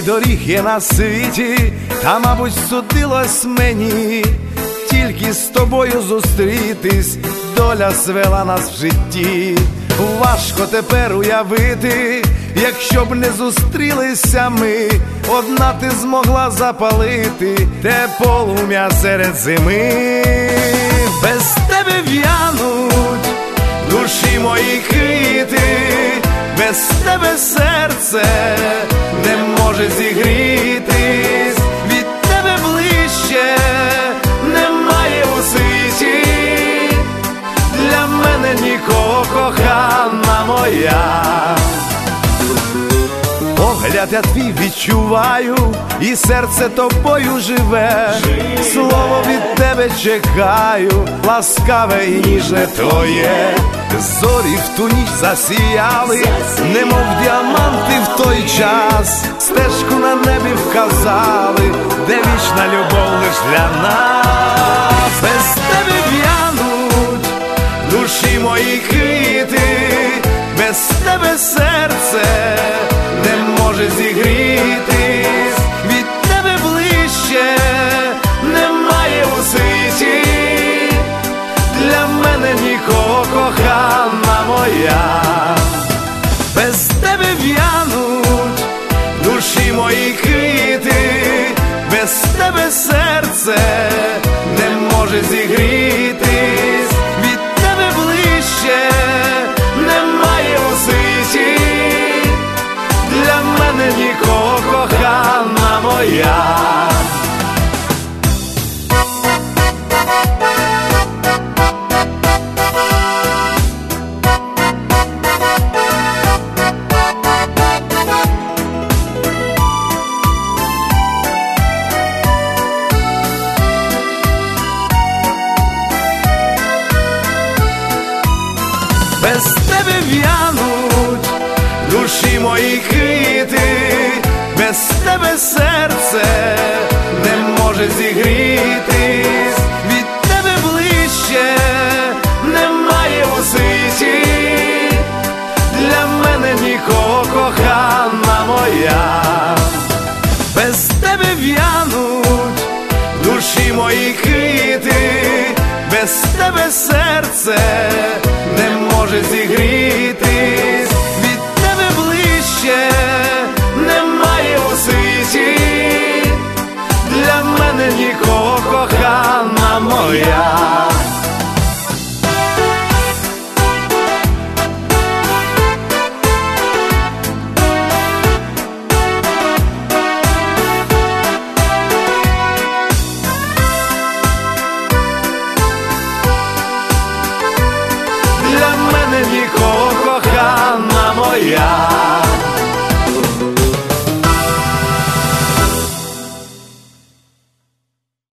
доріг є на світі, та, мабуть, судилось мені тільки з тобою зустрітись, доля звела нас в житті. Важко тепер уявити, якщо б не зустрілися ми, одна ти змогла запалити те полум'я серед зими. Без тебе в'януть душі мої квіти, без тебе серце не може зігрітись, від тебе ближче немає у світі, для мене нікого, кохана моя. Погляд я твій відчуваю, і серце тобою живе, слово від тебе чекаю, ласкаве і ніжне твоє. Зорі в ту ніч засіяли, немов діаманти в той час, стежку на небі вказали, де вічна любов лиш для нас. Без тебе в'януть душі мої квіти, без тебе серце не може зігрітись, від тебе ближче немає у світі, для мене нікого, кохана моя. Без тебе в'януть душі мої квіти, без тебе серце не може зігрітись, від тебе ближче немає у світі, для мене нікого, кохана моя. Без тебе в'януть душі мої квіти, без тебе серце не може зігрітись, від тебе ближче немає у світі, для мене нікого, кохана моя. Без тебе в'януть душі мої квіти, без тебе серце не може зігрітись, від тебе ближче немає у світі, для мене нікого, кохана моя. Нікого, кохана моя.